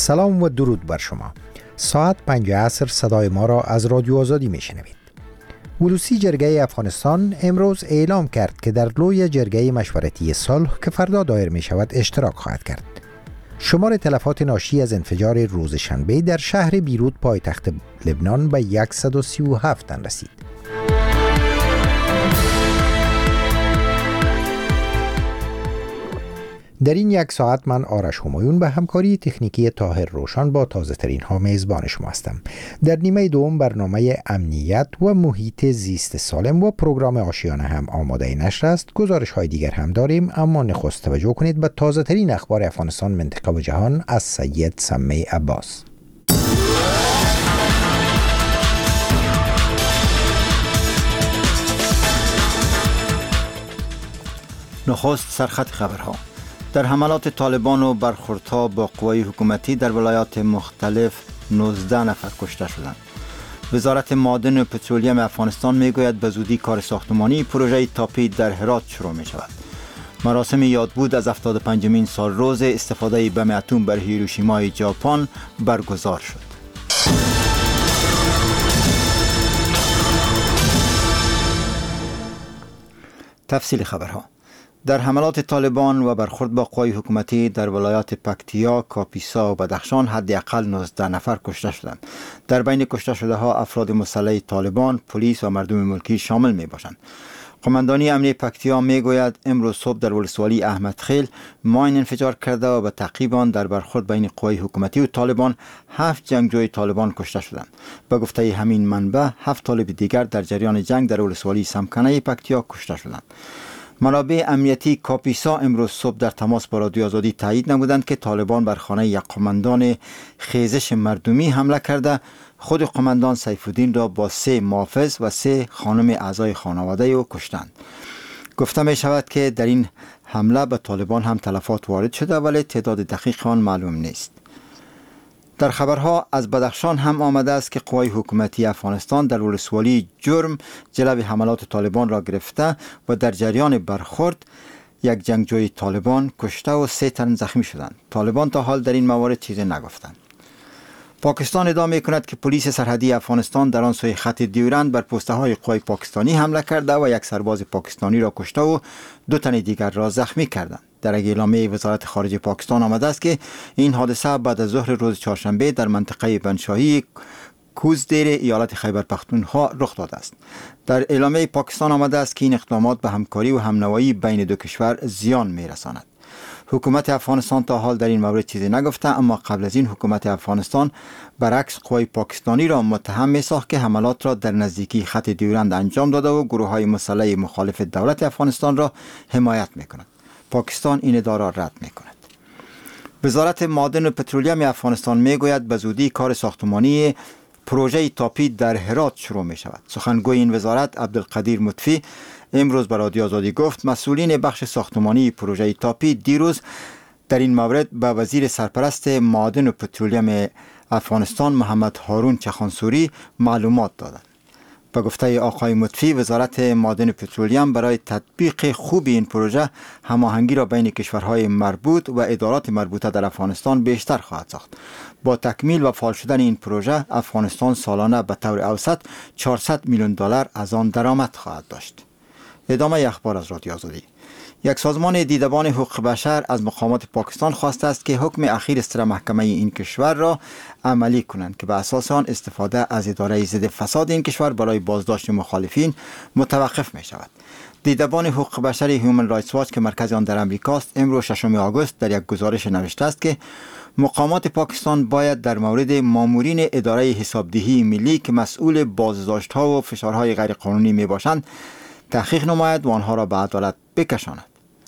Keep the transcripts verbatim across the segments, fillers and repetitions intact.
سلام و درود بر شما. ساعت پنج عصر صدای ما را از رادیو آزادی می شنوید. ولوسی جرگه افغانستان امروز اعلام کرد که در لوی جرگه مشورتی صلح که فردا دایر می شود اشتراک خواهد کرد. شمار تلفات ناشی از انفجار روز شنبه در شهر بیروت پایتخت لبنان به صد و سی و هفت تن رسید. در این یک ساعت من آرش همایون به همکاری تکنیکی طاهر روشن با تازه ترین ها میزبان شما هستم. در نیمه دوم برنامه امنیت و محیط زیست سالم و پروگرام آشیانه هم آماده نشر است. گزارش های دیگر هم داریم، اما نخست توجه کنید به تازه ترین اخبار افغانستان، منطقه و جهان از سید سمی عباس. نخست سرخط خبرها. در حملات طالبان و برخوردها با قوای حکومتی در ولایات مختلف نوزده نفر کشته شدند. وزارت معادن و پترولیم افغانستان میگوید به زودی کار ساختمانی پروژه تاپی در هرات شروع می شود. مراسم یادبود از هفتاد و پنجمین سال روز استفاده بم اتم بر هیروشیمای ژاپن برگزار شد. تفصیل خبرها. در حملات طالبان و برخورد با قوای حکومتی در ولایات پکتیا، کاپیسا و بدخشان حداقل نوزده نفر کشته شدند. در بین کشته شده ها افراد مسلح طالبان، پلیس و مردم ملکی شامل می باشند. قماندانی امنیه پکتیا می گوید امروز صبح در ولسوالی احمد خیل ماین انفجار کرده و به تعقیب آن در برخورد بین قوای حکومتی و طالبان هفت جنگجوی طالبان کشته شدند. به گفته همین منبع هفت طالب دیگر در جریان جنگ در ولسوالی سمکنه پکتیا کشته شدند. منابع امنیتی کاپیسا امروز صبح در تماس با رادیو آزادی تایید نمودند که طالبان بر خانه یک قماندان خیزش مردمی حمله کرده خود قماندان سیف الدین را با سه محافظ و سه خانم اعضای خانواده او کشتند. گفته می شود که در این حمله به طالبان هم تلفات وارد شده ولی تعداد دقیق آن معلوم نیست. در خبرها از بدخشان هم آمده است که قوای حکومتی افغانستان در ولسوالی جرم جلوی حملات طالبان را گرفته و در جریان برخورد یک جنگجوی طالبان کشته و سه تن زخمی شدند. طالبان تا حال در این موارد چیزی نگفتند. پاکستان ادعا می کند که پلیس سرحدی افغانستان در آن سوی خط دیورند بر پسته های قوای پاکستانی حمله کرده و یک سرباز پاکستانی را کشته و دو تن دیگر را زخمی کردند. در اعلامیه وزارت خارجه پاکستان آمده است که این حادثه بعد از ظهر روز چهارشنبه در منطقه بنشاهی کوزدیر ایالت خیبر پختونخوا رخ داده است. در اعلامیه پاکستان آمده است که این اقدامات به همکاری و همنوایی بین دو کشور زیان می‌رساند. حکومت افغانستان تا حال در این مورد چیزی نگفته، اما قبل از این حکومت افغانستان برعکس قوای پاکستانی را متهم می‌ساخت که حملات را در نزدیکی خط دیورند انجام داده و گروه‌های مسلح مخالف دولت افغانستان را حمایت می‌کند. پاکستان این ادعا را رد می‌کند. وزارت معادن و پترولیم افغانستان می‌گوید به زودی کار ساختمانی پروژه تاپی در هرات شروع می‌شود. سخنگوی این وزارت عبدالقدیر مطفی امروز به رادیو آزادی گفت مسئولین بخش ساختمانی پروژه تاپی دیروز در این مورد به وزیر سرپرست معادن و پترولیم افغانستان محمد هارون چخانسوری معلومات دادند. به گفته آقای مطفی وزارت معادن و پترولیم برای تطبیق خوب این پروژه هماهنگی را بین کشورهای مربوط و ادارات مربوطه در افغانستان بیشتر خواهد ساخت. با تکمیل و فعال شدن این پروژه افغانستان سالانه به طور اوسط چهارصد میلیون دلار از آن درآمد خواهد داشت. ادامه اخبار از رادیو آزادی. یک سازمان دیدبان حقوق بشر از مقامات پاکستان خواسته است که حکم اخیر سر محکمه این کشور را عملی کنند که به اساس آن استفاده از اداره ضد فساد این کشور برای بازداشت مخالفین متوقف می شود. دیدبان حقوق بشر هیومن رایتس واچ که مرکز آن در امریکاست امروز ششم آگوست در یک گزارش نوشته است که مقامات پاکستان باید در مورد مامورین اداره حسابدهی ملی که مسئول بازداشت‌ها و فشارهای غیرقانونی میباشند تحقیق نماید و آنها را به عدالت بکشاند.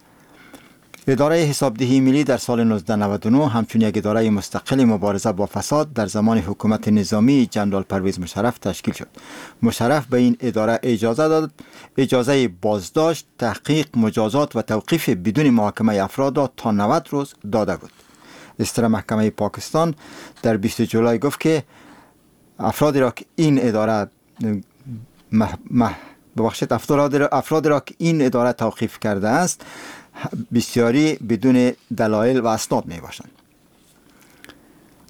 اداره حسابدهی ملی در سال نوزده نود و نه همچون یک اداره مستقل مبارزه با فساد در زمان حکومت نظامی جنرال پرویز مشرف تشکیل شد. مشرف به این اداره اجازه داد اجازه بازداشت، تحقیق، مجازات و توقیف بدون محاکمه افراد را تا نود روز داده بود. استر محکمه پاکستان در بیست جولای گفت که افرادی را که این اداره مح... مح... ببخشید افراد را افراد را که این اداره توقیف کرده است بسیاری بدون دلایل و اسناد می باشند.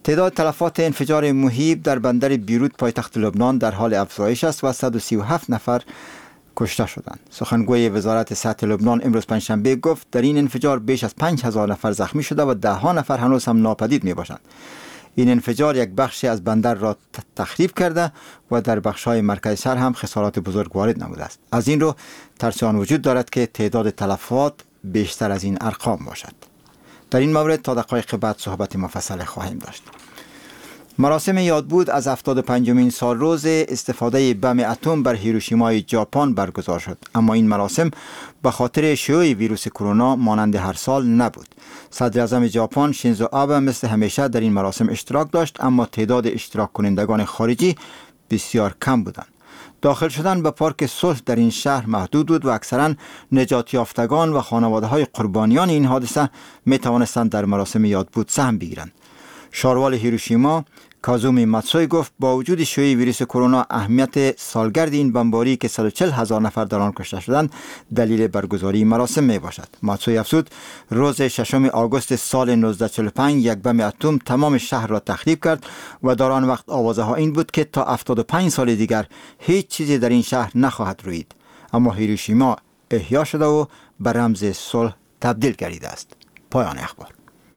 تعداد تلفات انفجار مهیب در بندر بیروت پایتخت لبنان در حال افزایش است و صد و سی و هفت نفر کشته شدند. سخنگوی وزارت صحت لبنان امروز پنجشنبه گفت در این انفجار بیش از پنج هزار نفر زخمی شده و ده ها نفر هنوز هم ناپدید می باشند. این انفجار یک بخشی از بندر را تخریب کرده و در بخش‌های مرکز شهر هم خسارات بزرگ وارد نموده است. از این رو ترس آن وجود دارد که تعداد تلفات بیشتر از این ارقام باشد. در این مورد تا دقایق بعد صحبت مفصل خواهیم داشت. مراسم یادبود از هفتاد و پنجمین سالروز استفاده بم اتم بر هیروشیمای ژاپن برگزار شد، اما این مراسم به خاطر شیوع ویروس کرونا مانند هر سال نبود. صدر اعظم ژاپن شینزو آبه مثل همیشه در این مراسم اشتراک داشت، اما تعداد اشتراک کنندگان خارجی بسیار کم بودند. داخل شدن به پارک صلح در این شهر محدود بود و اکثرا نجات یافتگان و خانواده های قربانیان این حادثه می توانستند در مراسم یادبود سهم بگیرند. شاروال هیروشیما کازومی ماتسوی گفت با وجود شیوع ویروس کرونا اهمیت سالگرد این بمباری که صد و چهل هزار نفر در آن کشته شدند دلیل برگزاری مراسم می باشد. ماتسوی افزود روز ششم آگوست سال نوزده چهل و پنج یک بم اتم تمام شهر را تخریب کرد و در آن وقت آوازه ها این بود که تا هفتاد و پنج سال دیگر هیچ چیزی در این شهر نخواهد روید. اما هیروشیما احیا شده و به رمز صلح تبدیل گردیده است. پایان اخبار.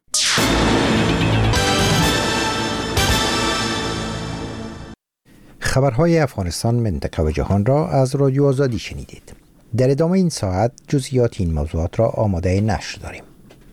خبرهای افغانستان، منطقه و جهان را از رادیو آزادی شنیدید. در ادامه این ساعت جزئیات این موضوعات را آماده نشر داریم.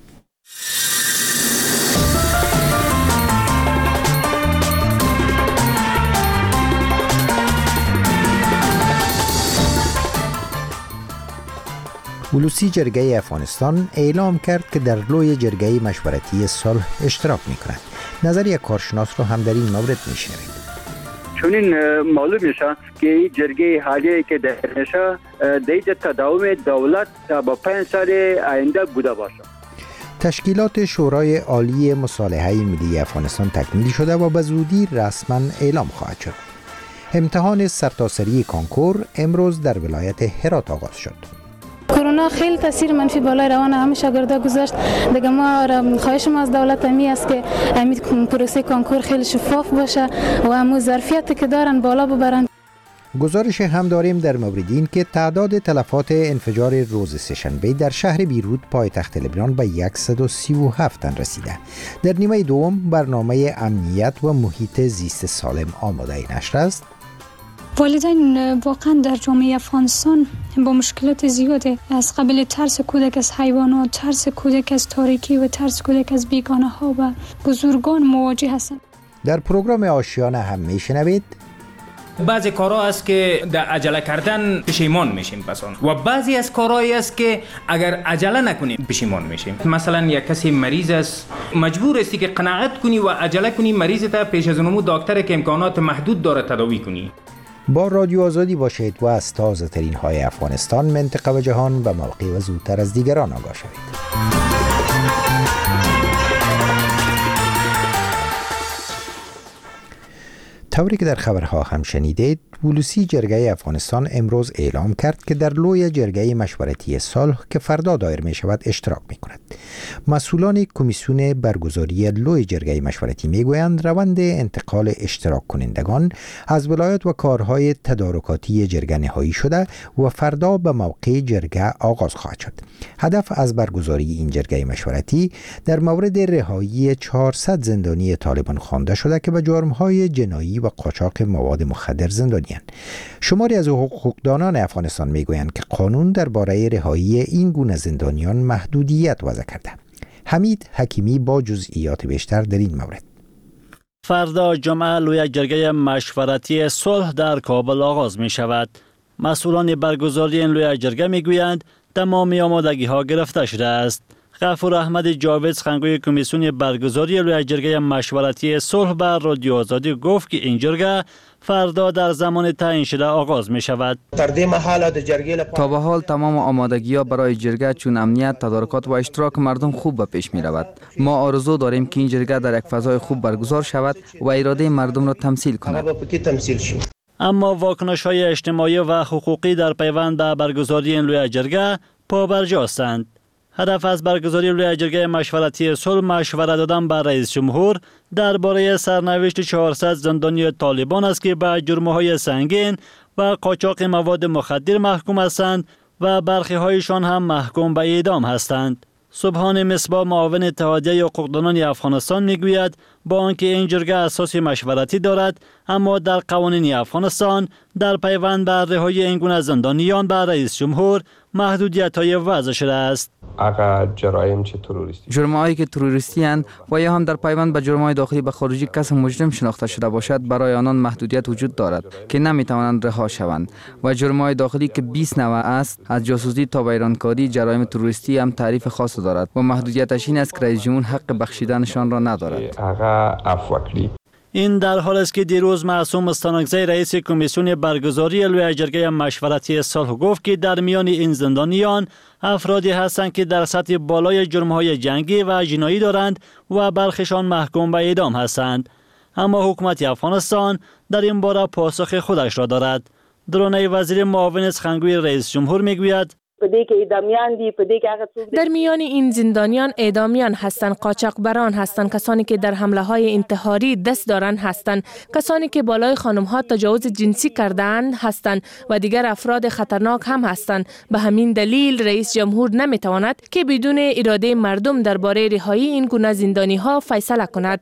ولوسی جرگه افغانستان اعلام کرد که در لوی جرگه مشورتی صلح اشتراک می کند. نظر یک کارشناس را هم در این مورد می شنوید. چون این معلوم میشه که این جرگه حالیه که در میشه دیگه تداوم دولت تا با پنج سال آینده بوده باشه. تشکیلات شورای عالی مصالحه ملی افغانستان تکمیل شده و به زودی رسما اعلام خواهد شد. امتحان سرتاسری کنکور امروز در ولایت هرات آغاز شد. کرونا خیلی تاثیر منفی بالای روان همه شاگردا گذاشت. دیگه ما خواهش ما از دولت می است که امید پروسه کنکور خیلی شفاف باشه و همون ظرفیتی که دارن بالا ببرن. گزارش هم داریم در مورد این که تعداد تلفات انفجار روز سه‌شنبه در شهر بیروت پایتخت لبنان به صد و سی و هفت تن رسیده. در نیمه دوم برنامه امنیت و محیط زیست سالم آماده نشر است. والدین واقعا در جامعه افغانستان با مشکلات زیاده، از قبل ترس کودک از حیوانات، ترس کودک از تاریکی و ترس کودک از بیگانه ها و بزرگان مواجه هستند. در پروگرام آشیانه هم میشنوید بعضی کارها است که در عجله کردن پشیمان میشیم پسان و بعضی از کارهایی است که اگر عجله نکنیم پشیمان میشیم. مثلا یک کسی مریض است، مجبور استی که قناعت کنی و عجله کنی مریض تا پیش از اونمو دکتر که امکانات محدود داره تداوی کنی. با رادیو آزادی باشید و از تازه ترین های افغانستان، منطقه و جهان به موقع و زودتر از دیگران آگاه شوید. طوری که در خبرها هم شنیدید، ولوسی جرگه افغانستان امروز اعلام کرد که در لوی جرگه مشورتی صلح که فردا دایر می شود اشتراک می کند. مسئولان کمیسیون برگزاری لوی جرگه مشورتی می گویند روند انتقال اشتراک کنندگان از ولایت و کارهای تدارکاتی جرگه نهایی شده و فردا به موقع جرگه آغاز خواهد شد. هدف از برگزاری این جرگه مشورتی در مورد رهایی چهارصد زندانی طالبان خوانده شده که به جرم‌های جنایی و قاچاق مواد مخدر زندانی‌اند. شماری از حقوقدانان افغانستان میگویند که قانون درباره رهایی این گونه زندانیان محدودیت وضع کرده. حمید حکیمی با جزئیات بیشتر در این مورد. فردا جمعه لوی جرگه مشورتی صلح در کابل آغاز می شود. مسئولان برگزاری این لوی جرگه می گویند تمام آمادگی ها گرفته شده است. غفور احمد جاوید سخنگوی کمیسیون برگزاری لوی جرگه مشورتی صلح بر رادیو آزادی گفت که این جرگه فردا در زمان تعیین شده آغاز می شود. تا به حال تمام آمادگی‌ها برای جرگه چون امنیت، تدارکات و اشتراک مردم خوب به پیش می رود. ما آرزو داریم که این جرگه در یک فضای خوب برگزار شود و اراده مردم را تمثیل کند. اما واکنش‌های اجتماعی و حقوقی در پیوند به برگزاری این لوی جرگه پابرجاستند. هدف از برگزاری لوی جرگه مشورتی صلح مشورت دادن بر رئیس جمهور درباره سرنوشت چهارصد زندانی طالبان است که به جرم‌های سنگین و قاچاق مواد مخدر محکوم هستند و برخی هایشان هم محکوم به اعدام هستند. سبحان مصباح معاون اتحادیه حقوقدانان افغانستان میگوید با آنکه این جرگه اساس مشورتی دارد، اما در قوانین افغانستان در پیوند به رهایی این گونه زندانیان به رئیس جمهور محدودیت‌های وضع شده است. اگر جرایم چه تروریستی جرم‌هایی که تروریستی اند و یا هم در پیوند به جرم‌های داخلی به خارجی کس مجرم شناخته شده باشد، برای آنان محدودیت وجود دارد که نمی‌توانند رها شوند و جرم‌های داخلی که بیست نوع است، از جاسوسی تا ویرانکاری، جرایم تروریستی هم تعریف خاص دارد و محدودیتش این است که رئیس جمهور حق بخشیدنشان را ندارد. این در حال است که دیروز معصوم استانکزی رئیس کمیسیون برگزاری لوی جرگه مشورتی صلح گفت که در میان این زندانیان افرادی هستند که در سطح بالای جرم‌های جنگی و جنایی دارند و برخیشان محکوم به اعدام هستند. اما حکومت افغانستان در این باره پاسخ خودش را دارد. درونه وزیر معاون سخنگوی رئیس جمهور میگوید در میان این زندانیان اعدامیان هستند، قاچاقبران هستند، کسانی که در حمله های انتحاری دست دارند هستند، کسانی که بالای خانم ها تجاوز جنسی کردند هستند و دیگر افراد خطرناک هم هستند. به همین دلیل رئیس جمهور نمیتواند که بدون اراده مردم درباره رهایی این گونه زندانی ها فیصله کند.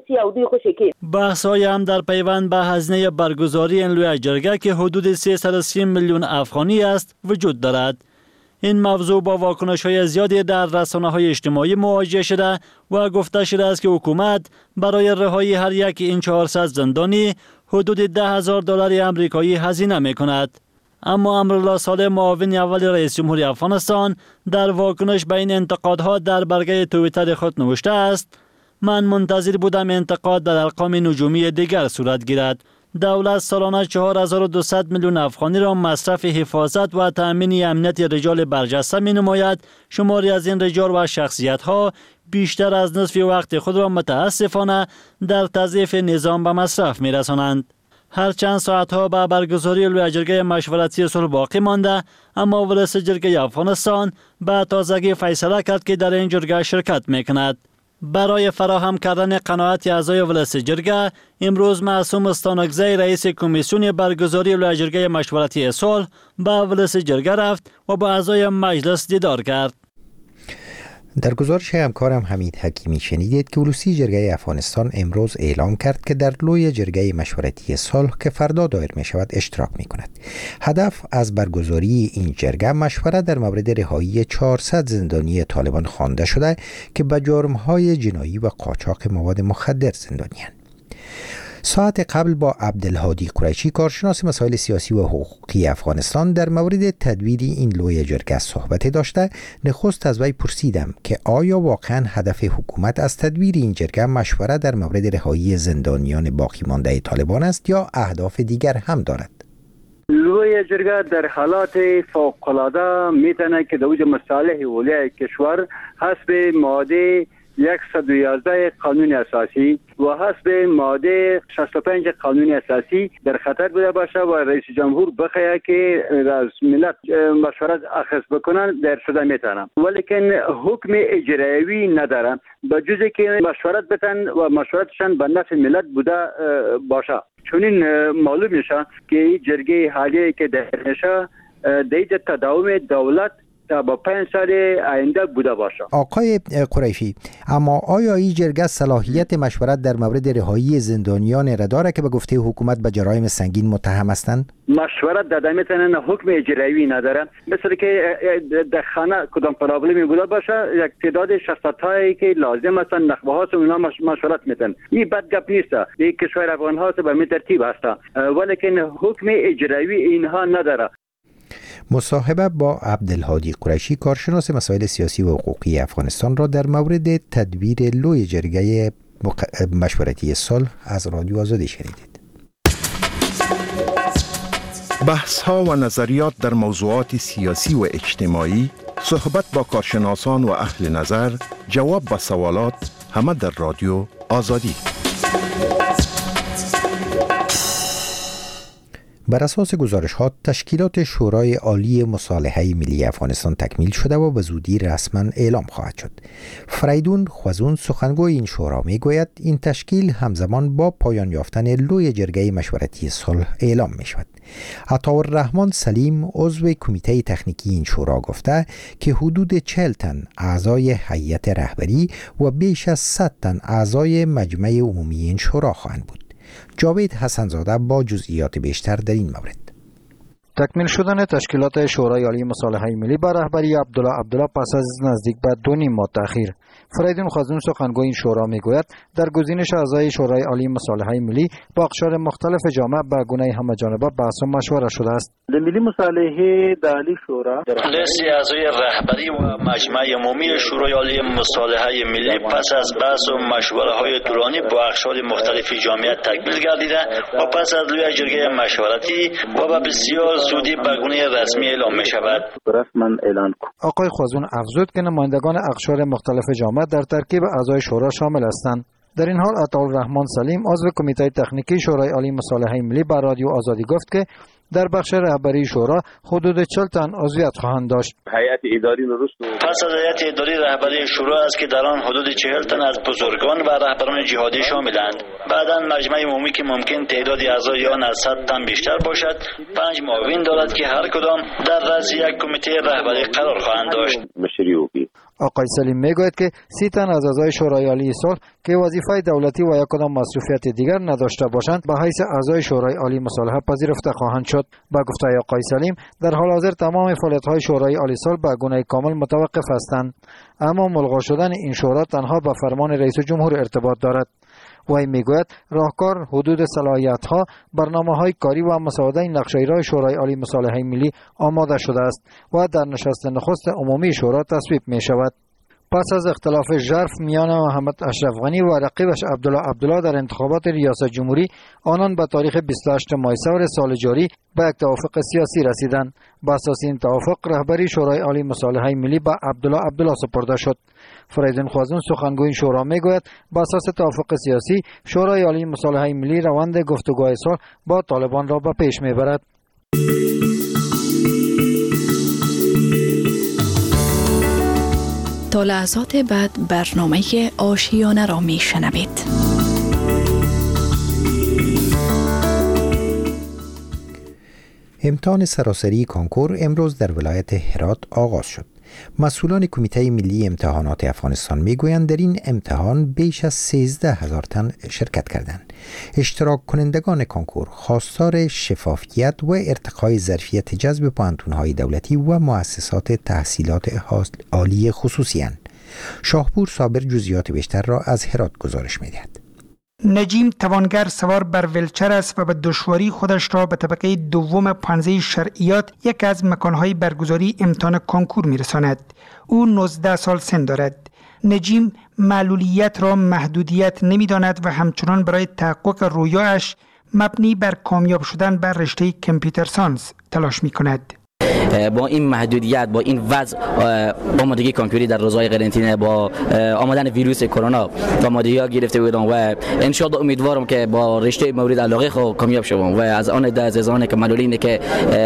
بحث های هم در پیوند به هزینه برگزاری این لوی جرگه که حدود سیصد و سی میلیون افغانی است وجود دارد. این موضوع با واکنش‌های زیادی در رسانه‌های اجتماعی مواجه شده و گفته شده است که حکومت برای رهایی هر یک این چهارصد زندانی حدود ده هزار دلار آمریکایی هزینه می‌کند. اما امرالله صالح معاون اول رئیس جمهوری افغانستان در واکنش به این انتقادها در برگه توییتر خود نوشته است: من منتظر بودم انتقاد در ارقام نجومی دیگر صورت گیرد. دولت سالانه چهار هزار و دویست میلیون افغانی را مصرف حفاظت و تأمین امنیت رجال برجسته می نماید. شماری از این رجال و شخصیت ها بیشتر از نصف وقت خود را متاسفانه در تضعیف نظام به مصرف می رسانند. هر چند ساعت ها به برگزاری لوی جرگه مشورتی صلح باقی مانده، اما ولس جرگه افغانستان به تازگی فیصله کرد که در این جرگه شرکت می کند. برای فراهم کردن قناعت اعضای ولس جرگه، امروز معصوم استانکزی رئیس کمیسیون برگزاری لوی جرگه مشورتی صلح به ولس جرگه رفت و با اعضای مجلس دیدار کرد. در گزارش همکارم حمید حکیمی شنیدید که ولسی جرگه افغانستان امروز اعلام کرد که در لوی جرگه مشورتی صلح که فردا دایر می شود اشتراک می کند. هدف از برگزاری این جرگه مشورت در مورد رهایی چهارصد زندانی طالبان خوانده شده که به جرم‌های جنایی و قاچاق مواد مخدر زندانی‌اند. ساعت قبل با عبدالهادی قریشی کارشناس مسائل سیاسی و حقوقی افغانستان در مورد تدویر این لوی جرگه صحبت داشته. نخست از وی پرسیدم که آیا واقعا هدف حکومت از تدویر این جرگه مشورت در مورد رهایی زندانیان باقی مانده طالبان است یا اهداف دیگر هم دارد؟ لوی جرگه در حالات فوق‌العاده میتونه که دوج مصالح اولیای کشور حسب ماده صد و یازده قانون اساسی و حسب ماده شصت و پنج قانون اساسی در خطر بوده باشه و رئیس جمهور بخواه که از ملت مشورت اخذ بکنن در شده میتونن، ولیکن حکم اجرایی ندارن به جزی که مشورت بتن و مشورتشان به نفع ملت بوده باشه. چون این معلوم میشه که این جرگه حالی که در میشه دیده تداوم دولت تا با پنج سال آینده بوده باشه. آقای قریشی، اما آیا این جرگه صلاحیت مشورت در مورد رهایی زندانیان را داره که به گفته حکومت به جرایم سنگین متهم هستند؟ مشورت داده میتونن، حکم اجرایی نداره. مثل که در خانه کدام پرابلمی بوده باشه یک تعداد شخصیتایی که لازم هستن نخبه ها اونا مشورت میتن. این بد گپ نیست. یک کشور افغان ها به می ترتیب هست، ولیکن حکم اجرایی اینها نداره. مصاحبه با عبدالهادی قریشی کارشناس مسائل سیاسی و حقوقی افغانستان را در مورد تدویر لوی جرگه مشورتی صلح از رادیو آزادی شنیدید. بحث ها و نظریات در موضوعات سیاسی و اجتماعی، صحبت با کارشناسان و اهل نظر، جواب به سوالات، همه در رادیو آزادی. بر اساس گزارش ها تشکیلات شورای عالی مصالحه ملی افغانستان تکمیل شده و به زودی رسما اعلام خواهد شد. فریدون خوازون سخنگوی این شورا می گوید این تشکیل همزمان با پایان یافتن لوی جرگه مشورتی صلح اعلام می شود. عطاالرحمن سلیم عضو کمیته تکنیکی این شورا گفته که حدود چهل تن اعضای هیئت رهبری و بیش از صد تن اعضای مجمع عمومی این شورا خواهند بود. جاوید حسنزاده با جزئیات بیشتر در این مورد. تکمیل شدن تشکیلات شورای عالی مصالحه ملی با رهبری عبدالله عبدالله پس از نزدیک به دو نیم ماه تأخیر. فریدون خوازون سخنگوی این شورا میگوید در گزینش اعضای شورای عالی مصالحه ملی با اقشار مختلف جامعه به گونه همه‌جانبه بحث و مشوره شده است. ملی مصالحه در عالی شورا لیست اعضای رهبری و مجمع عمومی شورای عالی مصالحه ملی پس از بحث و مشوره‌های طولانی با اقشار مختلف جامعه تکمیل گردیده و پس از لوی جرگه مشورتی و به بسیار زودی به گونه رسمی اعلام می شود. رسما اعلان کن. آقای خوازون افزود که نمایندگان اقشار مختلف جامعه در ترکیب اعضای شورا شامل هستند. در این حال عطاالرحمن سلیم عضو کمیته تکنیکی شورای عالی مصالحه ملی به رادیو آزادی گفت که در بخش رهبری شورا حدود چهل تن عضویت خواهند داشت. هیئت اداری درست پس از هیئت اداری رهبری شورا است که در آن حدود چهل تن از بزرگان و رهبران جهادی شاملند. بعداً مجمع عمومی که ممکن تعداد اعضای آن از صد تن بیشتر باشد، پنج معاون دارد که هر کدام در رأس یک کمیته رهبری قرار خواهند داشت. آقای سلیم میگوید که سی تن از اعضای شورای عالی صلح که وظیفه دولتی و یک کدام مصروفیت دیگر نداشته باشند به حیث اعضای شورای عالی مصالحه پذیرفته خواهند شد. با گفته آقای سلیم در حال حاضر تمام فعالیت‌های شورای عالی صلح به گونه کامل متوقف هستند، اما ملغا شدن این شورا تنها به فرمان رئیس جمهور ارتباط دارد. وی میگوید راهکار، حدود صلاحیت‌ها، برنامه‌های کاری و مسوده نقشه اجرای شورای عالی مصالحه ملی آماده شده است و در نشست نخست عمومی شورا تصویب می شود. پس از اختلاف ژرف میان محمد اشرف غنی و رقیبش عبدالله عبدالله در انتخابات ریاست جمهوری، آنان به تاریخ بیست و هشتم ماه سور سال جاری به یک توافق سیاسی رسیدند. با اساس این توافق رهبری شورای عالی مصالحه ملی به عبدالله عبدالله سپرده شد. فریدون خوازون سخنگوی شورا میگوید با اساس توافق سیاسی شورای عالی مصالحه ملی روند گفتگوهای صلح با طالبان را به پیش میبرد. تا لحظات بعد برنامه آشیانه را میشنوید. امتحان سراسری کنکور امروز در ولایت هرات آغاز شد. مسئولان کمیته ملی امتحانات افغانستان میگویند در این امتحان بیش از سیزده هزار تن شرکت کردند. اشتراک کنندگان کنکور خواستار شفافیت و ارتقای ظرفیت جذب پوهنتون‌های دولتی و مؤسسات تحصیلات عالی خصوصی اند. شاهپور صابر جزئیات بیشتر را از هرات گزارش می‌دهد. نجیم توانگر سوار بر ویلچر است و به دشواری خودش را به طبقه دوم پانزده شرعیات یک از مکانهای برگزاری امتحان کنکور میرساند. او نوزده سال سن دارد. نجیم معلولیت را محدودیت نمیداند و همچنان برای تحقق رویاش مبنی بر کامیاب شدن بر رشته کامپیوتر ساینس تلاش میکند. با این محدودیت، با این وضع آمادگی کنکوری در روزهای قرنطینه، با آمدن ویروس کرونا آمادگی‌ها گرفته بودم و ان شاء الله امیدوارم که با رشته مورد علاقه خود کامیاب شوم و از آن ده عزیزان که معلولینه که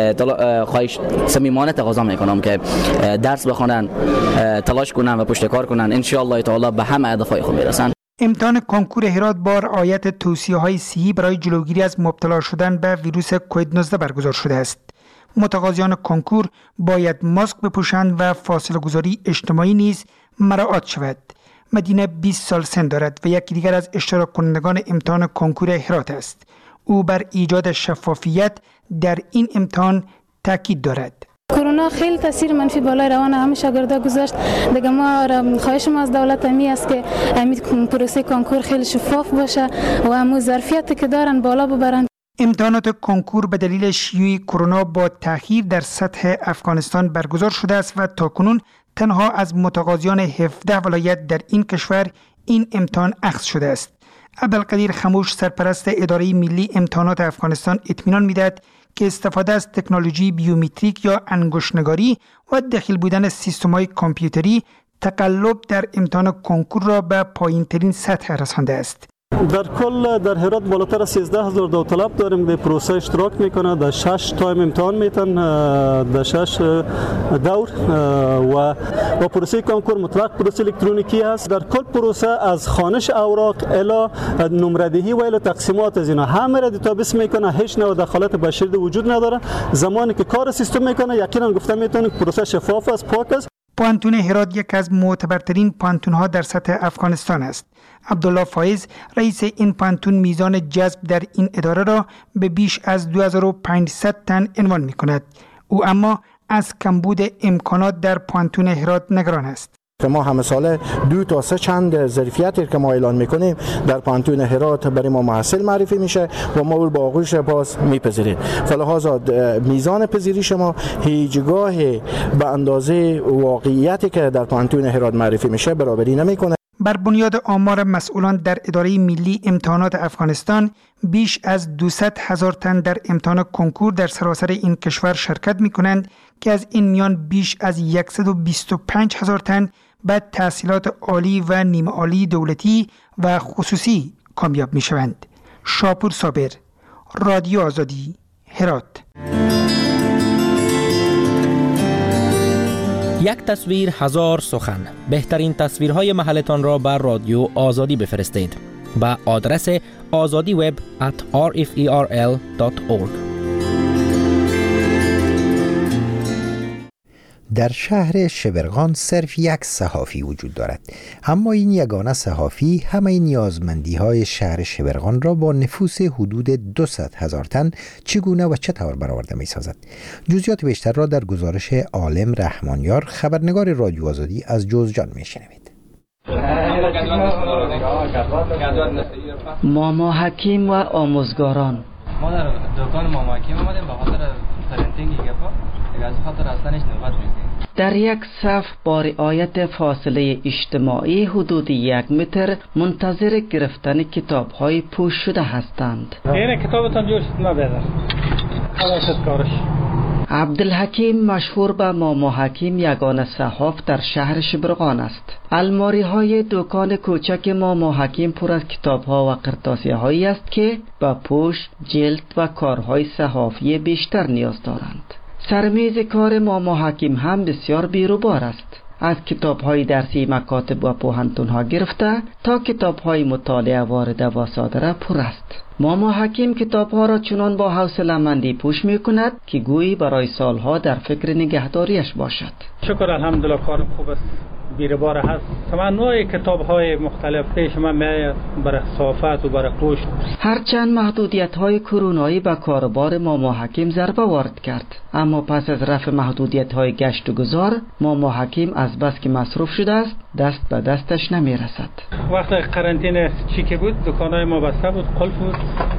خواهش صمیمانه تقاضا میکنم که درس بخونن، تلاش کنن و پشت کار کنن، ان شاء الله تعالی به همه هدفهای خود میرسن. امتحان کنکور هرات با رعایت توصیه‌های صحی برای جلوگیری از مبتلا شدن به ویروس کووید نوزده برگزار شده است. متقاضیان کنکور باید ماسک بپوشند و فاصله گذاری اجتماعی نیز مراعات شود. مدینه بیست سال سن دارد و یکی دیگر از اشتراک کنندگان امتحان کنکور هرات است. او بر ایجاد شفافیت در این امتحان تاکید دارد. کرونا خیلی تاثیر منفی بالای روان همه شاگردا گذاشت. دیگه ما خواهش ما از دولت می است که امید پروسه کنکور خیلی شفاف باشه و همون ظرفیتی که دارن بالا ببرن. امتحانات کنکور به دلیل شیوع کرونا با تأخیر در سطح افغانستان برگزار شده است و تاکنون تنها از متقاضیان هفده ولایت در این کشور این امتحان اخذ شده است. عبدالقدیر خموش سرپرست اداره ملی امتحانات افغانستان اطمینان می‌دهد که استفاده از تکنولوژی بیومتریک یا انگشت‌نگاری و داخل بودن سیستم‌های کامپیوتری تقلب در امتحان کنکور را به پایین‌ترین سطح رسانده است. در کل در هرات بالاتر از سیزده هزار داوطلب داریم در پروسه اشتراک میکنه. در شش تایم امتحان میتن، در شش دور و با پروسه کنکور مطلق پروسه الکترونیکی هست. در کل پروسه از خوانش اوراق الی نمردهی و الی تقسیمات از اینا همه را دیتابیس میکنه. هیچ نوع دخالت بشری وجود نداره. زمانی که کار سیستم میکنه یقینا گفته میتونه پروسه شفاف است، پاک است. پوهنتون هرات یک از معتبرترین پوهنتون‌ها در سطح افغانستان است. عبدالله فایز رئیس این پوهنتون میزان جذب در این اداره را به بیش از دو هزار و پانصد تن عنوان می‌کند. او اما از کمبود امکانات در پوهنتون هرات نگران است. که ما همه ساله دو تا سه چند ظرفیتی که ما اعلان میکنیم در پوهنتون هرات برای ما محصل معرفی میشه و ما اول با آغوش باز میپذیریم. فلحاظا میزان پذیریش ما هیچگاه به اندازه واقعیتی که در پوهنتون هرات معرفی میشه برابری نمیکنه. بر بنیاد آمار مسئولان در اداره ملی امتحانات افغانستان بیش از دویست هزار تن در امتحان کنکور در سراسر این کشور شرکت میکنند که از این میان بیش از صد و بیست و پنج هزار تن به تحصیلات عالی و نیمه عالی دولتی و خصوصی کامیاب می شوند. شاپور صابر، رادیو آزادی، هرات. یک تصویر هزار سخن. بهترین تصویرهای محلتان را بر رادیو آزادی بفرستید به آدرس آزادی وب ات آر اف ای آر ال دات اورگ. در شهر شبرغان صرف یک صحافی وجود دارد، اما این یگانه صحافی همه نیازمندی های شهر شبرغان را با نفوس حدود دویست هزار تن چگونه و چطور برآورده می سازد. جزئیات بیشتر را در گزارش عالم رحمانیار خبرنگار رادیو آزادی از جوزجان می شنوید. ماما حکیم و آموزگاران. ما در دکان ماما حکیم آمدیم به خاطر پرنتینگ گپا. در یک صف با رعایت فاصله اجتماعی حدود یک متر منتظر گرفتن کتاب‌های پوش شده هستند. این کتابتان جوش نبیدر. خلاصت کارش. عبدالحکیم مشهور به ماما حکیم یگانه صحاف در شهر شبرغان است. الماری های دکان کوچک ماما حکیم پر از کتاب ها و قرطاسیه هایی است که به پوش، جلد و کارهای صحافی بیشتر نیاز دارند. سرمیز کار ماما حکیم هم بسیار بیروبار است. از کتاب‌های درسی مکاتب و پوهنتون‌ها گرفته تا کتاب‌های مطالعه وارده و صادره پر است. ماما حکیم کتاب‌ها را چنان با حوصله‌مندی پوش می‌کند که گویی برای سالها در فکر نگهداریش باشد. شکر الحمدلله کارم خوب است. بیروبار هست. تمام نوع کتاب‌های مختلف پیش من میاد برای صحافت و برای پوش. هرچند محدودیت‌های کرونایی به کاروبار ماما حکیم ضربه وارد کرد، اما پس از رفع محدودیت‌های گشت و گذار ماما حکیم از بس که مصروف شده است دست به دستش نمی‌رسد. وقت قرنطینه چی که بود دکان‌های ما بسته بود، قفل بود.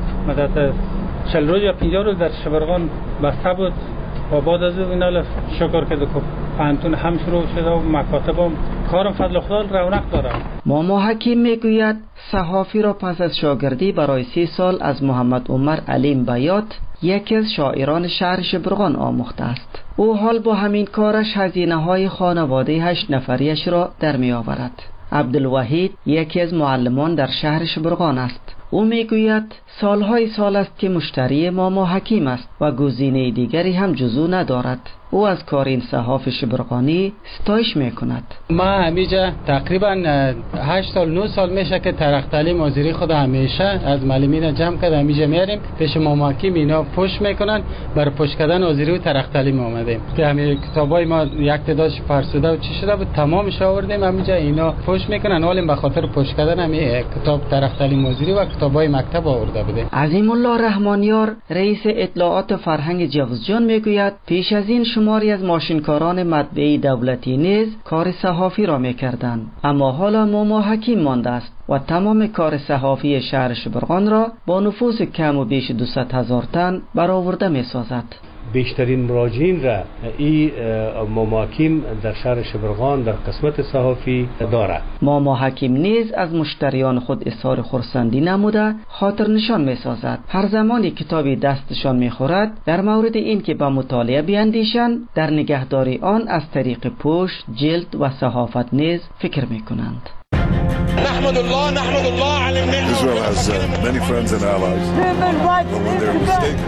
مدت چهل روز یا پنجاه روز در شبرغان بسته بود و بعد از این شکر که دکان پانتون هم شروع شده و مکاتبم کارم فضل خدا رونق داره. ماما حکیم میگوید صحافی را پس از شاگردی برای سی سال از محمد عمر علیم بیات یکی از شاعران شهر شبرغان آموخته است. او حال با همین کارش هزینه های خانواده هشت نفریش را در می آورد. عبدالوحید یکی از معلمان در شهر شبرغان است. او میگوید سالهای سال است که مشتری ماما حکیم است و گزینه دیگری هم جزو ندارد. او از کار این صحاف شبرغانی ستایش میکند. ما همیشه تقریبا هشت سال نه سال میشه که ترخ تعلیم حاضری خود همیشه از معلمین جمع کرده همیشه میاریم پیش ماما حکیم اینا پوش میکنن. برای پوش کردن حاضری و ترخ تعلیم آمدیم که همین کتابای ما یک تعدادش فرسوده و چی شده بود تمامش آوردیم همیشه اینا پوش میکنن. حالا به خاطر پوش کردن همین کتاب ترخ تعلیم حاضری و کتابای مکتب آورده بودیم. عظیم الله رحمانیار رئیس اطلاعات فرهنگ جوزجان میگوید پیش از این شماری از ماشینکاران مطبعی دولتی نیز کار صحافی را میکردند، اما حالا ماما حکیم مانده است و تمام کار صحافی شهر شبرغان را با نفوذ کم و بیش دویست هزار تن برآورده میسازد. بیشترین مراجعین را ای ماما حکیم در شهر شبرغان در قسمت صحافی دارد. ماما حکیم نیز از مشتریان خود اظهار خرسندی نموده خاطر نشان می سازد. هر زمانی کتابی دستشان می خورد در مورد این که با مطالعه بیاندیشند در نگهداری آن از طریق پوش، جلد و صحافت نیز فکر می کنند. نحمد الله نحمد الله على النعمة. Israel has uh, many friends and allies. But when they're mistaken.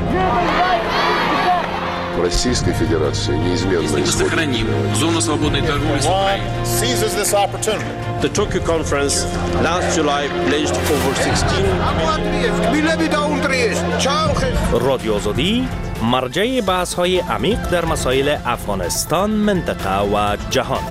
Российской Федерации неизменно исходит. Зону свободной торговли с Украиной. Seizes this opportunity. The Tokyo conference last July pledged over sixteen رادیو آزادی مرجع بحث های عمیق در مسائل افغانستان، منطقه و جهان.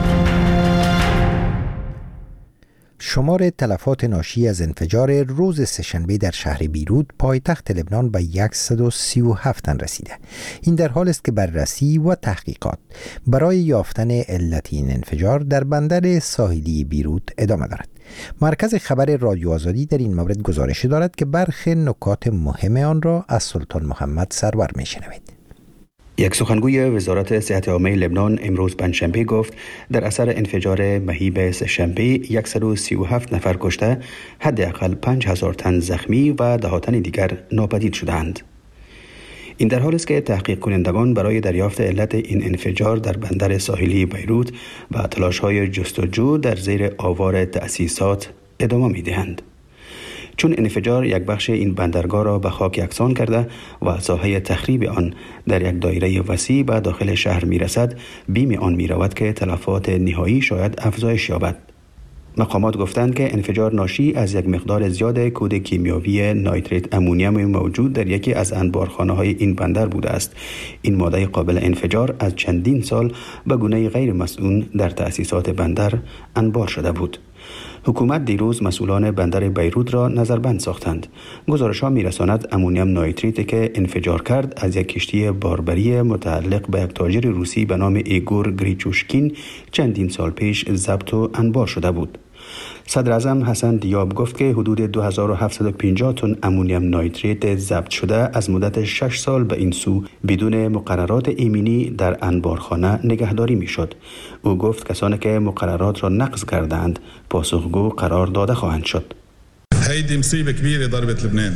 شمار تلفات ناشی از انفجار روز سه‌شنبه در شهر بیروت پایتخت لبنان به صد و سی و هفت تن رسیده. این در حالی است که بررسی و تحقیقات برای یافتن علت این انفجار در بندر ساحلی بیروت ادامه دارد. مرکز خبر رادیو آزادی در این مورد گزارش دارد که برخی نکات مهم آن را از سلطان محمد سرور میشنوید. یک سخنگوی وزارت صحت عامه لبنان امروز پنجشنبه گفت در اثر انفجار مهیب سه‌شنبه صد و سی و هفت نفر کشته، حداقل پنج هزار تن زخمی و ده تن دیگر ناپدید شدند. این در حالی است که تحقیق کنندگان برای دریافت علت این انفجار در بندر ساحلی بیروت و تلاش‌های جستجو در زیر آوار تأسیسات ادامه می‌دهند. چون انفجار یک بخش این بندرگاه را به خاک یکسان کرده و ساحه تخریب آن در یک دایره وسیع به داخل شهر می رسد، بیم آن می رود که تلفات نهایی شاید افزایش یابد. مقامات گفتند که انفجار ناشی از یک مقدار زیاد کود کیمیاوی نایتریت امونیم موجود در یکی از انبارخانه‌های این بندر بوده است. این ماده قابل انفجار از چندین سال به گونه غیر مسئول در تأسیسات بندر انبار شده بود. حکومت دیروز مسئولان بندر بیروت را نظربند ساختند. گزارش‌ها می‌رساند امونیم نایتریت که انفجار کرد از یک کشتی باربری متعلق به یک تاجر روسی به نام ایگور گریچوشکین چندین سال پیش ضبط و انبار شده بود. صدر اعظم حسن دیاب گفت که حدود دو هزار و هفتصد و پنجاه تن امونیم نایتریت ضبط شده از مدت شش سال به این سو بدون مقررات ایمنی در انبارخانه نگهداری میشد. او گفت کسانی که مقررات را نقض کردند پاسخگو قرار داده خواهند شد. هيدي مصيبة كبيرة ضربت لبنان.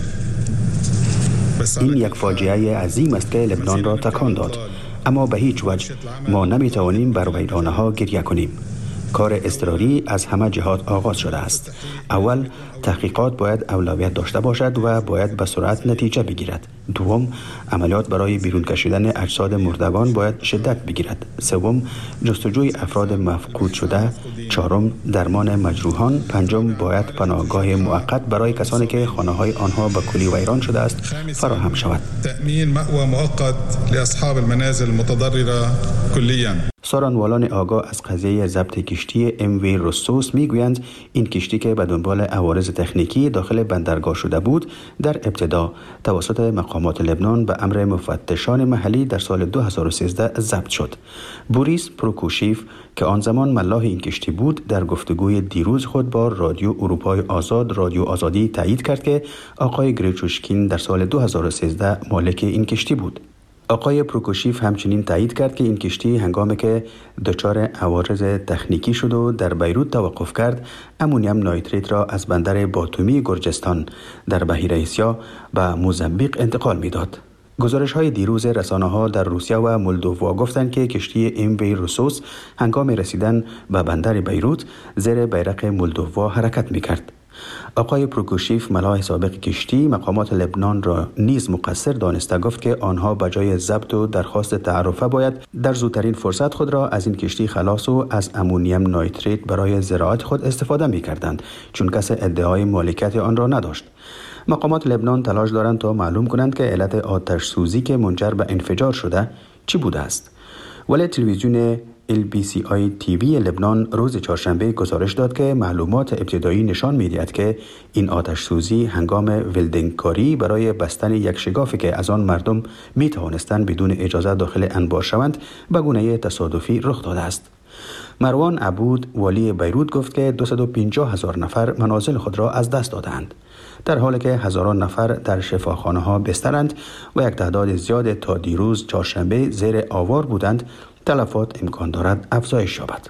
این یک فاجعه عظیم است که لبنان را تکان داد، اما به هیچ وجه ما نمیتوانیم بر ویرانه‌ها گریه کنیم. کار اضطراری از همه جهات آغاز شده است. اول، تحقیقات باید اولویت داشته باشد و باید به سرعت نتیجه بگیرد. دوم، عملیات برای بیرون کشیدن اجساد مردگان باید شدت بگیرد. سوم، جستجوی افراد مفقود شده. چهارم، درمان مجروحان. پنجم، باید پناهگاه موقت برای کسانی که خانه‌های آنها به کلی ویران شده است فراهم شود. تأمین مأوى مؤقت لاصحاب المنازل المتضرره کلیاً. سارنوالان آگاه از قضیه ضبط کشتی ام وی روسوس میگویند این کشتی که به دنبال عوارض تکنیکی داخل بندرگاه شده بود در ابتدا توسط مقامات لبنان به امر مفتشان محلی در سال دو هزار و سیزده ضبط شد. بوریس پروکوشیف که آن زمان ملاح این کشتی بود در گفتگوی دیروز خود با رادیو اروپای آزاد رادیو آزادی تایید کرد که آقای گریچوشکین در سال دو هزار و سیزده مالک این کشتی بود. آقای پروکوشیف همچنین تایید کرد که این کشتی هنگامی که دچار عوارض تکنیکی شد و در بیروت توقف کرد، امونیم نایتریت را از بندر باتومی گرجستان در بحیره اسیا به موزامبیق انتقال می‌داد. گزارش‌های دیروز رسانه‌ها در روسیه و مولدووا گفتند که کشتی ام وی روسوس هنگام رسیدن به بندر بیروت زیر بیرق مولدووا حرکت می‌کرد. آقای پروکوشیف ملاح سابق کشتی مقامات لبنان را نیز مقصر دانسته گفت که آنها بجای ضبط و درخواست تعرفه باید در زودترین فرصت خود را از این کشتی خلاص و از امونیم نایتریت برای زراعت خود استفاده می کردند، چون کس ادعای مالکیت آن را نداشت. مقامات لبنان تلاش دارند تا معلوم کنند که علت آتش سوزی که منجر به انفجار شده چی بوده است. ولی تلویزیون ال بی سی آی تی وی لبنان روز چهارشنبه گزارش داد که معلومات ابتدایی نشان می‌دهد که این آتش سوزی هنگام ولدینگ کاری برای بستن یک شگافی که از آن مردم می‌توانستند بدون اجازه داخل انبار شوند به گونه تصادفی رخ داده است. مروان عبود والی بیروت گفت که دویست و پنجاه هزار نفر منازل خود را از دست دادند، در حالی که هزاران نفر در شفاخانه‌ها بسترند و یک تعداد زیاد تا دیروز چهارشنبه زیر آوار بودند. تلفات امکان دارد افزایش یابد.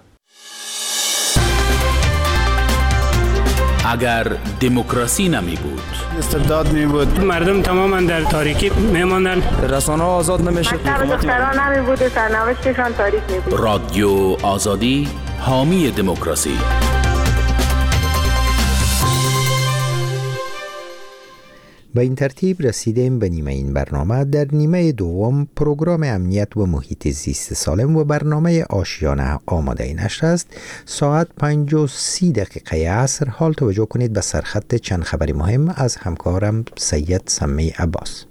اگر دموکراسی نمی بود، استبداد می بود، مردم تماما در تاریکی می ماندن، رسانه ها آزاد نمی شد، دختران نمی بود و سرنوشتشان تاریک می بود. رادیو آزادی حامی دموکراسی. به این ترتیب رسیدیم به نیمه این برنامه. در نیمه دوم پروگرام امنیت و محیط زیست سالم و برنامه آشیانه آماده نشر است. ساعت پنج و سی دقیقه عصر. حال توجه کنید به سرخط چند خبری مهم از همکارم سید سمی عباس.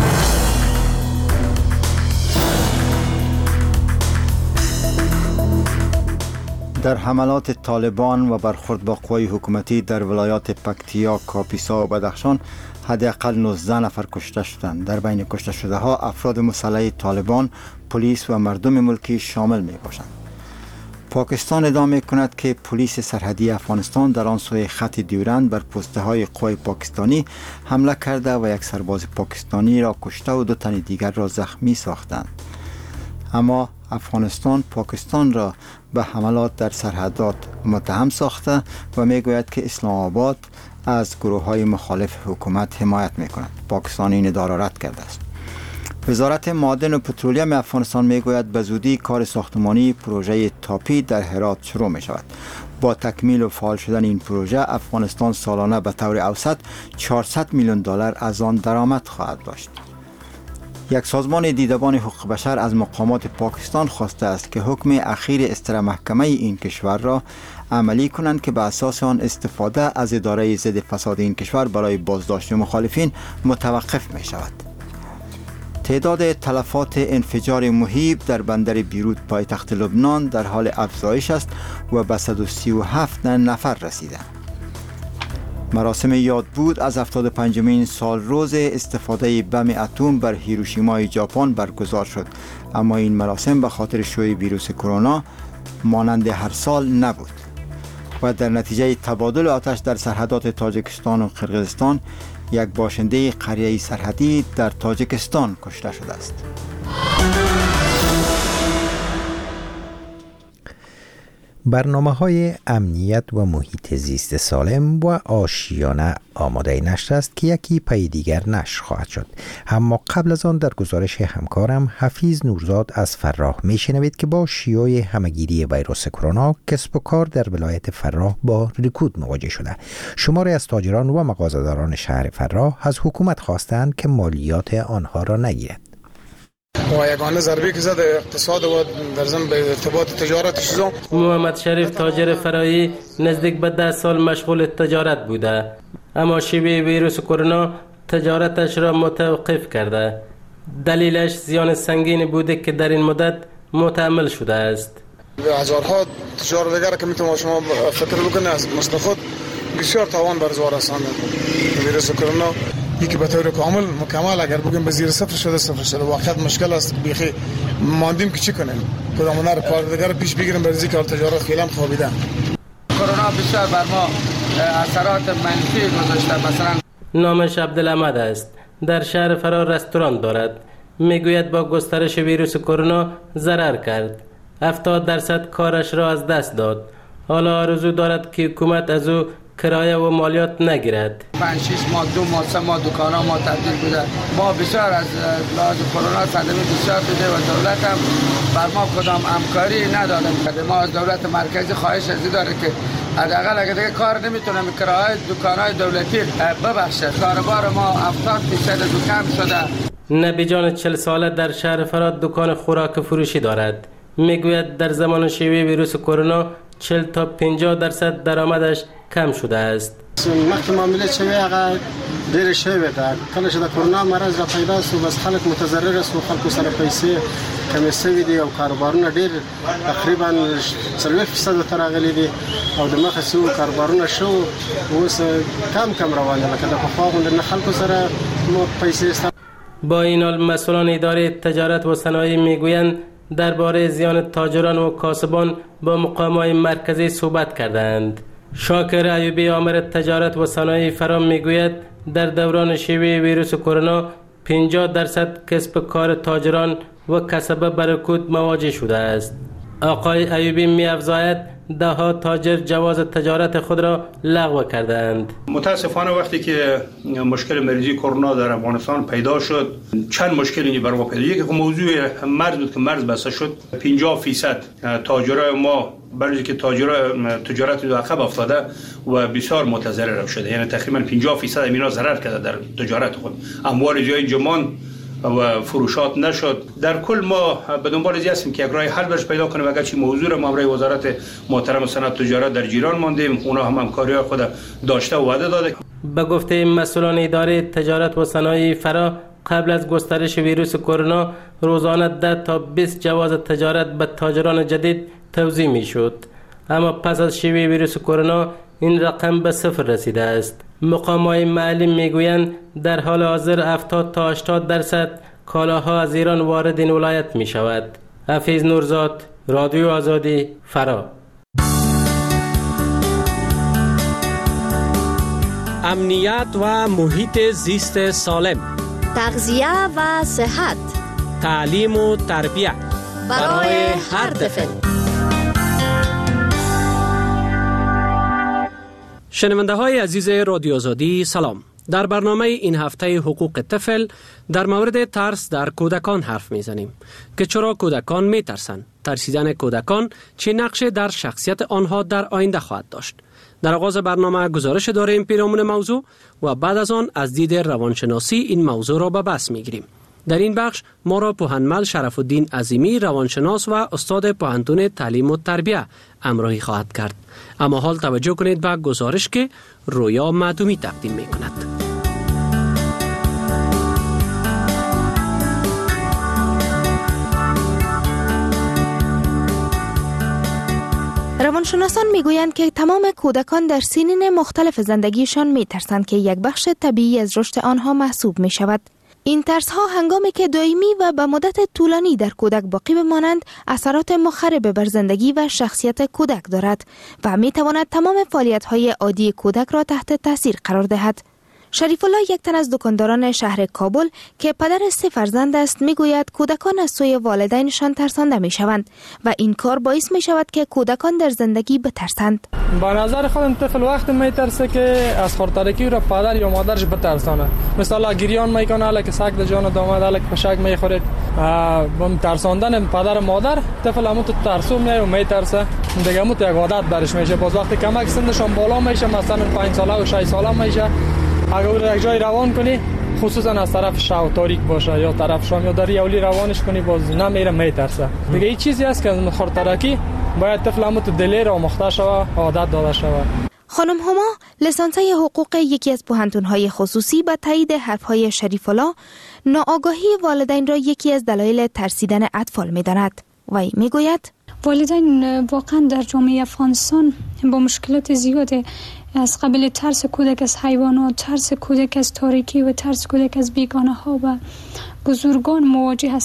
در حملات طالبان و برخورد با قوای حکومتی در ولایات پکتیا، کاپیسا و بدخشان حداقل نوزده نفر کشته شدند. در بین کشته شده ها افراد مسلح طالبان، پلیس و مردم ملکی شامل می باشند. پاکستان ادعا کند که پلیس سرحدی افغانستان در آن سوی خط دیورند بر پسته های قوای پاکستانی حمله کرده و یک سرباز پاکستانی را کشته و دو تن دیگر را زخمی ساختند. اما افغانستان پاکستان را به حملات در سرحدات متهم ساخته و می گوید که اسلام آباد از گروه های مخالف حکومت حمایت می کند. پاکستان این ادعا را رد کرده است. وزارت معادن و پترولیم افغانستان می گوید به زودی کار ساختمانی پروژه تاپی در هرات شروع می شود. با تکمیل و فعال شدن این پروژه افغانستان سالانه به طور اوسط چهارصد میلیون دلار از آن درآمد خواهد داشت. یک سازمان دیدبان حقوق بشر از مقامات پاکستان خواسته است که حکم اخیر استر محکمه این کشور را عملی کنند که به اساس آن استفاده از اداره ضد فساد این کشور برای بازداشت مخالفین متوقف می شود. تعداد تلفات انفجار مهیب در بندر بیروت پایتخت لبنان در حال افزایش است و به صد و سی و هفت نفر رسیده. مراسم یادبود از هفتاد و پنجمین سال روز استفاده بم اتم بر هیروشیمای ژاپن برگزار شد، اما این مراسم به خاطر شیوع ویروس کرونا مانند هر سال نبود و در نتیجه تبادل آتش در سرحدات تاجیکستان و قرقیزستان یک باشنده قریه سرحدی در تاجیکستان کشته شده است. برنامه‌های امنیت و محیط زیست سالم و آشیانه آماده نشر است که یکی پی دیگر نشر خواهد شد. اما قبل از آن در گزارش همکارم حفیظ نورزاد از فراه میشنوید که با شیوع همهگیری ویروس کرونا کسب و کار در ولایت فراه با رکود مواجه شده. شماری از تاجران و مغازه‌داران شهر فراه از حکومت خواستند که مالیات آنها را نگیرد. و یگانه ضربه که زد اقتصاد و در ضمن به ارتباط تجارتش زد. محمد شریف تاجر فرایی نزدیک به ده سال مشغول تجارت بوده، اما شیوع ویروس کرونا تجارتش را متوقف کرده. دلیلش زیان سنگین بوده که در این مدت متحمل شده است. هزارها تجارتگر که میتونم شما فکر بکنید از مثل خود بسیار تاوان بر زوار رسانده. ویروس کرونا یکی به طور کامل مکمل اگر بگیم به زیر صفر شده صفر شده واقعا مشکل است. بیخی ماندیم که چی کنیم؟ کدام هنر کارگر پیش بگیریم برای اینکه تجارت فعلا خوابیده. کرونا بسیار بر ما اثرات منفی گذاشته. مثلا نامش عبدالحمد است، در شهر فرار رستوران دارد. میگوید با گسترش ویروس کرونا ضرر کرد. هفتاد درصد کارش را از دست داد. حالا آرزو دارد که حکومت از او کرایه و مالیات نگیرد. پنج شش ماه دو ماه سه ماه دکانا ما تعطیل بوده. ما بسیار از لحاظ کرونا صدمه بسیار دیده و دولت هم بر ما کدام همکاری نداده. ما از دولت مرکزی خواهش ازی داره که حداقل اگه دیگه کار نمیتونم کرایه دکانای دولتی ببخشه. کاروبار ما هفتاد درصد کم شده. نبی جان چهل ساله در شهر فرات دکان خوراک فروشی دارد. میگوید در زمان شیوع ویروس کرونا چهل تا پنجاه درصد درآمدش کم شده است. وقتی معامله شوی هغه ډېر شوی ده. کله چې د کرونا مرض را پیدا شو بس خلک متضرر شو، خلکو سره پیسې کمې شوي دي او کاروبارونه ډېر تقریبا څلوېښت فیصده ته راغلي دي او د مخه شوو کاروبارونه شو اوس کم کم روانه لکه د پخوا غوندې نه خلکو سره پیسې. با این حال مسئولان اداره تجارت و صنایع میگویند درباره زیان تاجران و کاسبان با مقامات مرکزی صحبت کردند. شاکر ایوبی آمر تجارت و صنایع فرام میگوید در دوران شیوع ویروس کرونا پنجاه درصد کسب کار تاجران و کسبه به رکود مواجه شده است. آقای ایوبی می افزاید دهها تاجر جواز تجارت خود را لغو کردند. متاسفانه وقتی که مشکل مریضی کرونا در افغانستان پیدا شد، چند مشکلی بر ما پیدا شد که موضوع مرز بود که مرز بسته شد. پنجاه فیصد تاجرای ما برای که تاجرای تجارت دو عقب افتاده و بسیار متضرر شده، یعنی تقریبا پنجاه فیصد اینا ضرر کرده در تجارت خود. اموال جای جمان و فروشات نشد. در کل ما به دنبال ازی هستیم که یک راه حل برش پیدا کنیم. اگر چی موضوع را ما برای وزارت محترم صنعت تجارت در جیران ماندیم، اونا هم همکاری خود داشته و وعده داده. به گفته مسئولان اداره تجارت و صنایع فرا، قبل از گسترش ویروس کرونا روزانه ده تا بیست جواز تجارت به تاجران جدید توزیع می شد، اما پس از شیوع ویروس کرونا این رقم به صفر رسیده است. مقامات محلی میگویند در حال حاضر هفتاد تا هشتاد درصد کالاها از ایران وارد این ولایت می شود. حفیظ نورزاد، رادیو آزادی، فرا. امنیت و محیط زیست سالم، تغذیه و صحت، تعلیم و تربیت برای هر طفل. شنونده های عزیز رادیو آزادی سلام. در برنامه این هفته حقوق طفل در مورد ترس در کودکان حرف میزنیم که چرا کودکان میترسند، ترسیدن کودکان چه نقش در شخصیت آنها در آینده خواهد داشت. در آغاز برنامه گزارش داریم پیرامون موضوع و بعد از آن از دید روانشناسی این موضوع را به بحث میگیریم. در این بخش ما را پوهنمند شرف الدین عظیمی، روانشناس و استاد پوهنتون تعلیم و تربیت همراهی خواهد کرد. اما حال توجه کنید به گزارش که رویا معدومی تقدیم می کند. روانشناسان میگویند که تمام کودکان در سنین مختلف زندگیشان میترسند که یک بخش طبیعی از رشد آنها محسوب می شود. این ترس ها هنگامی که دائمی و به مدت طولانی در کودک باقی بمانند اثرات مخرب بر زندگی و شخصیت کودک دارد و می تواند تمام فعالیت های عادی کودک را تحت تاثیر قرار دهد. شریف الله، یک تن از دکانداران شهر کابل که پدر سه فرزند است، میگوید کودکان از سوی والدینشان ترسانده می شوند و این کار باعث می شود که کودکان در زندگی بترسند. با نظر خودم طفل وقت می ترسه که از خورترکی را پدر یا مادرش بترسانه. مثلا گریان میکنه، الک سگ در جان داماد، الک پشک میخورد. با ترساندن پدر و مادر طفل همون تو ترسو میای و می ترسه. دیگه همون یک عادت برش میشه. باز وقتی کمک سنشون بالا میشه، مثلا پنج ساله و شش ساله میشه، اگر او یک جای روان کنی، خصوصا از طرف شب تاریک باشه یا طرف شام یا در یولی روانش کنی، باز نمیره، میترسه. دیگه این چیزی است که از خورترکی باید طفل همون تو دلیر آموخته شوه، عادت داده شوه. خانم هما، لیسانسه حقوق یکی از پوهنتون‌های خصوصی، به تایید حرف‌های شریف الله، ناآگاهی والدین را یکی از دلایل ترسیدن اطفال می‌داند. وی میگوید والدین واقعا در جامعه افغانستان با مشکلات زیاده، از قبل ترس کودک از حیوانات، ترس کودک از تاریکی و ترس کودک از بیگانه ها و بزرگان مواجه هست.